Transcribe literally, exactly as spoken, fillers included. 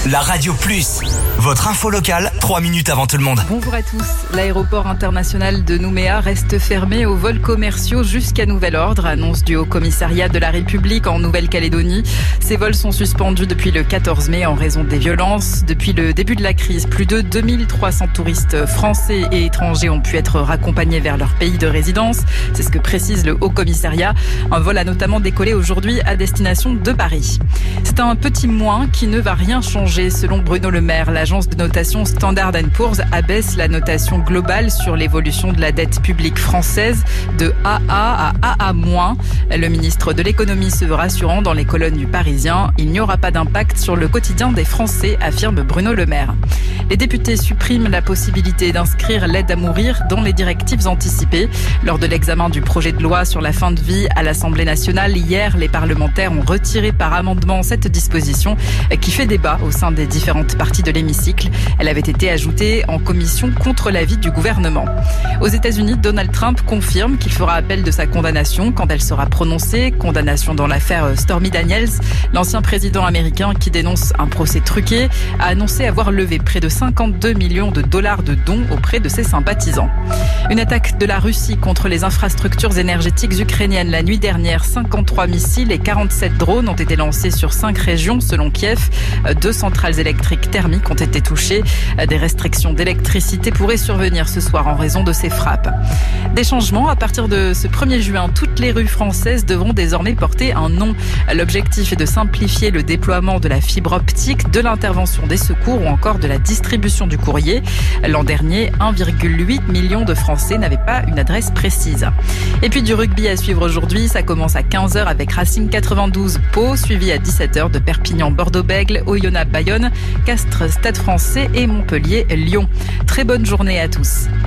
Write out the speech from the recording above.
La Radio Plus, votre info locale, trois minutes avant tout le monde. Bonjour à tous. L'aéroport international de Nouméa reste fermé aux vols commerciaux jusqu'à nouvel ordre, annonce du Haut-Commissariat de la République en Nouvelle-Calédonie. Ces vols sont suspendus depuis le quatorze mai en raison des violences. Depuis le début de la crise, plus de deux mille trois cents touristes français et étrangers ont pu être raccompagnés vers leur pays de résidence. C'est ce que précise le Haut-Commissariat. Un vol a notamment décollé aujourd'hui à destination de Paris. C'est un petit moins qui ne va rien changer. Selon Bruno Le Maire, l'agence de notation Standard and Poor's abaisse la notation globale sur l'évolution de la dette publique française de A A à A A moins. Le ministre de l'économie se veut rassurant dans les colonnes du Parisien. Il n'y aura pas d'impact sur le quotidien des Français, affirme Bruno Le Maire. Les députés suppriment la possibilité d'inscrire l'aide à mourir dans les directives anticipées. Lors de l'examen du projet de loi sur la fin de vie à l'Assemblée nationale, hier, les parlementaires ont retiré par amendement cette disposition qui fait débat au sein des différentes parties de l'hémicycle. Elle avait été ajoutée en commission contre l'avis du gouvernement. Aux États-Unis, Donald Trump confirme qu'il fera appel de sa condamnation quand elle sera prononcée. Condamnation dans l'affaire Stormy Daniels. L'ancien président américain qui dénonce un procès truqué a annoncé avoir levé près de cinquante-deux millions de dollars de dons auprès de ses sympathisants. Une attaque de la Russie contre les infrastructures énergétiques ukrainiennes la nuit dernière. cinquante-trois missiles et quarante-sept drones ont été lancés sur cinq régions selon Kiev. Deux centrales électriques thermiques ont été touchées. Des restrictions d'électricité pourraient survenir ce soir en raison de ces frappes. Des changements. À partir de ce premier juin, toutes les rues françaises devront désormais porter un nom. L'objectif est de simplifier le déploiement de la fibre optique, de l'intervention des secours ou encore de la distribution du courrier. L'an dernier, un virgule huit million de Français n'avaient pas une adresse précise. Et puis du rugby à suivre aujourd'hui. Ça commence à quinze heures avec Racing quatre-vingt-douze Pau, suivi à dix-sept heures de Perpignan Bordeaux-Bègles, Oyonnax Bayonne, Castres Stade Français et Montpellier Lyon. Très bonne journée à tous.